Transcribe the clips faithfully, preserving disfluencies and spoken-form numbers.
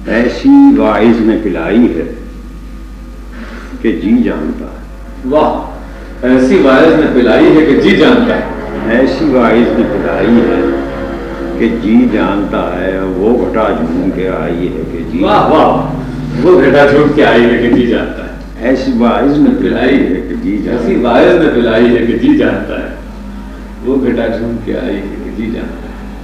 ایسی واعظ نے پلائی ہے کہ جی جانتا ہے. واہ، ایسی واعظ نے پلائی ہے کہ جی جانتا ہے. ایسی واعظ نے پلائی ہے کہ جی جانتا ہے. وہ گھٹا جھوم کے آئی ہے کہ جی. واہ واہ، وہ گھٹا جھوم کے آئی ہے کہ جی جانتا ہے. ایسی واعظ نے پلائی ہے کہ جی جانتا ہے. ایسی واعظ نے پلائی ہے کہ جی جانتا ہے. وہ گھٹا جھوم کے آئی ہے کہ جی جانتا ہے.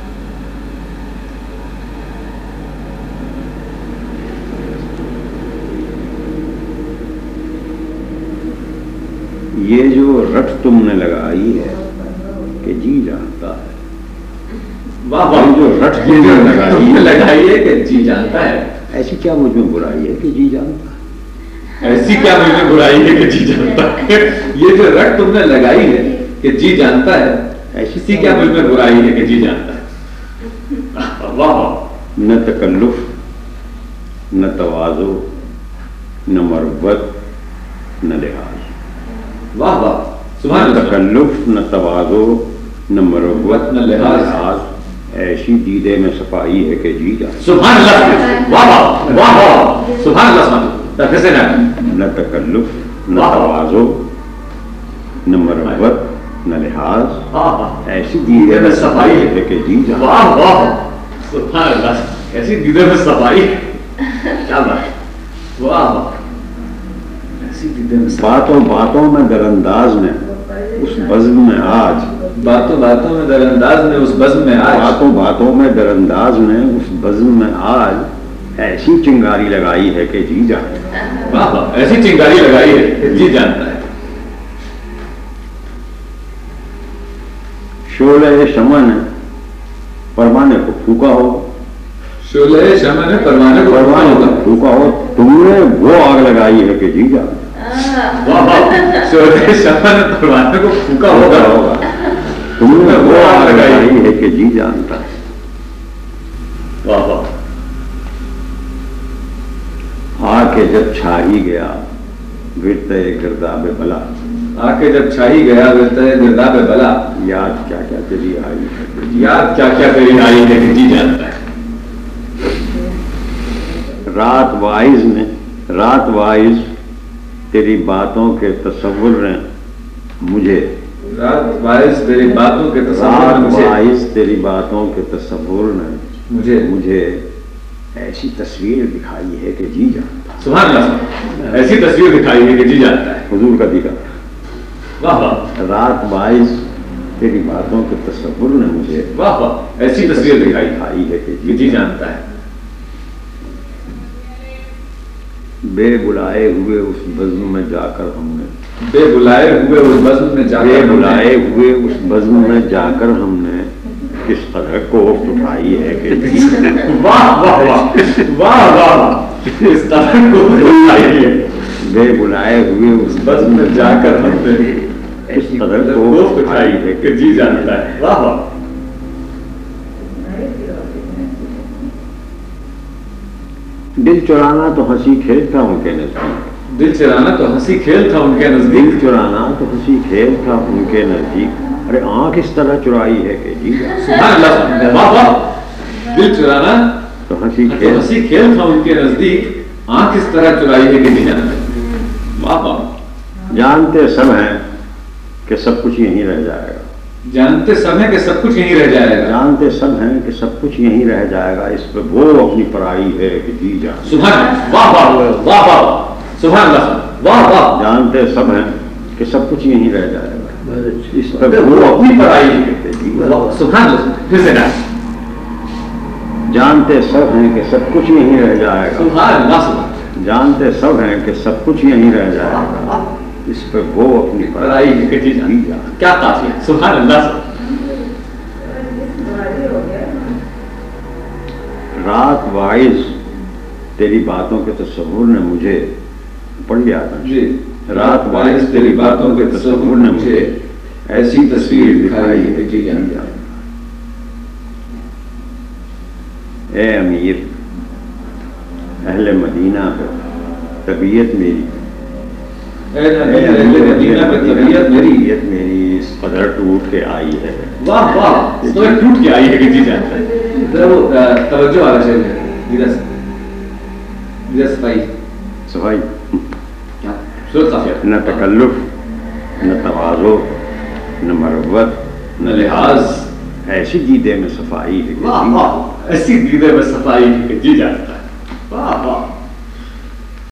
یہ جو رٹ تم نے لگائی ہے کہ جی جانتا ہے. واہ واہ، جو رٹ تم نے لگائی ہے لگائی ہے کہ جی جانتا ہے. ایسی کیا مجھ میں برائی ہے کہ جی جانتا ہے. ایسی کیا مجھ میں برائی ہے کہ جی جانتا ہے. یہ جو رٹ تم نے لگائی ہے کہ جی جانتا ہے، ایسی کیا مجھ میں برائی ہے کہ جی جانتا ہے. واہ واہ، نہ تکلف، نہ تواضع، نہ مروت، نہ لحاظ. واہ واہ، سبحان نہ اللہ. تکلف، نہ تواضع، نہ مروت، نہ لحاظ. ایسی دیدے میں صفائی ہے کہ جی جانتا ہے. سبحان اللہ. واہ واہ واہ واہ، سبحان اللہ. سبحان اللہ. کیسے نہ نہ تکلف، نہ تواضع، نہ مروت، نہ لحاظ. ایسی دیدے میں صفائی ہے کہ جی جانتا ہے. واہ واہ، سبحان اللہ. ایسی دیدے میں صفائی. کیا بات. واہ واہ، ایسی دیدے میں. باتوں باتوں میں در انداز نے اس بزم میں آج. باتوں باتوں میں در انداز نے اس بزم میں آج. باتوں باتوں میں در انداز نے اس بزم میں آج ایسی چنگاری لگائی ہے کہ جی جانتا ہے. واہ واہ، ایسی چنگاری لگائی ہے کہ جی جانتا ہے. شعلہ شمع نے پروانے کو پھونکا ہو. شعلہ شمع نے پروانے کو پروانے کو پھونکا ہو. تم نے وہ آگ لگائی ہے کہ جی جانتا ہے. واہ واہ، شعلہ شمع نے پروانے کو پھونکا ہوگا ہوگا. تم نے وہ آگ لگائی ہے کہ جی جانتا ہے. واہ واہ. آ کے جب چھا ہی گیا ورتے گرداب بلا. آ کے جب چھا ہی گیا ورتے گرداب بلا. یاد کیا کیا تیری آئی ہے کہ جی. یاد کیا کیا تیری آئی ہے کہ جی جانتا ہے. رات وائز نے رات وائز تیری باتوں کے تصور نے مجھے. رات وائز تیری باتوں کے تصور نے رات وائز تیری باتوں کے تصور نے مجھے مجھے ایسی تصویر دکھائی ہے کہ جی جانتا ہے. سبحان اللہ. ایسی تصویر دکھائی ہے کہ جی جانتا ہے. حضور کا دیدہ. واہ واہ، رات وائز تیری باتوں کے تصور نے مجھے واہ واہ، ایسی تصویر دکھائی دکھائی ہے کہ کہ جی جانتا ہے. بے بلائے ہوئے اس بزم میں جا کر ہم نے بے بلائے ہوئے اس بزم میں جا بے کر بلائے ہوئے اس بزم میں جا کر ہم نے کس قدر کوفت اٹھائی ہے کہ جی. واہ واہ واہ واہ واہ، اس قدر کوفت اٹھائی ہے. بے بلائے ہوئے اس بزم میں جا کر ہم نے اس قدر کوفت کوفت اٹھائی ہے کہ جی جانتا ہے. واہ واہ. دل چرانا تو ہنسی کھیل تھا ان کے نزدیک. دل چرانا تو ہنسی کھیل تھا ان کے دل نزدیک. چرانا تو ہنسی کھیل تھا ان کے نزدیک. ارے آنکھ اس طرح چرائی ہے کہ جی. سبحان اللہ. واہ واہ، دل چرانا تو ہنسی تو کھیل ہنسی کھیل تھا ان کے نزدیک. آنکھ اس طرح چرائی ہے کہ جی جانتا ہے. واہ واہ. جانتے سب ہیں کہ سب کچھ یہیں رہ جائے گا. جانتے سب ہیں کہ سب کچھ یہیں رہ جائے گا. جانتے سب ہیں کہ سب کچھ یہیں رہ جائے گا. اس پہ وہ اپنی پرائی ہے کہ جی جان. سبحان اللہ. واہ واہ واہ واہ، سبحان اللہ. واہ واہ. جانتے سب ہیں کہ سب کچھ یہیں رہ جائے گا. اس پہ وہ وہ اپنی پڑھائی ہے. کہ جی. سبحان اللہ. پھر سے نا. جانتے سب ہیں کہ سب کچھ یہیں رہ جائے گا. سبحان اللہ. سبحان جانتے سب ہیں کہ سب کچھ یہیں رہ جائے گا. اس پہ وہ اپنی پڑھائی ہے کہ جی جان. کیا قافیہ. سبحان اللہ. رات وائز تیری باتوں کے تصور نے مجھے پڑھ لیا تھا. جی. رات وائز تیری باتوں کے تصور نے مجھے ایسی تصویر دکھائی ہے کہ جی جان. اے امیر اہل مدینہ پہ طبیعت میری. اے اہل مدینہ پہ طبیعت میری. طبیعت میری اس قدر ٹوٹ کے آئی ہے. واہ واہ، اس قدر ٹوٹ کے آئی ہے کہ جی جانتا ہے. وہ توجہ والا شعر ہے. یہ صفائی صفائی کیا خوبصورت نہ تکلف نہ تواضع نہ مروت نہ لحاظ، ایسی دیدے میں صفائی ہے کہ واہ واہ، ایسی دیدے میں صفائی ہے کہ جی جانتا ہے، واہ واہ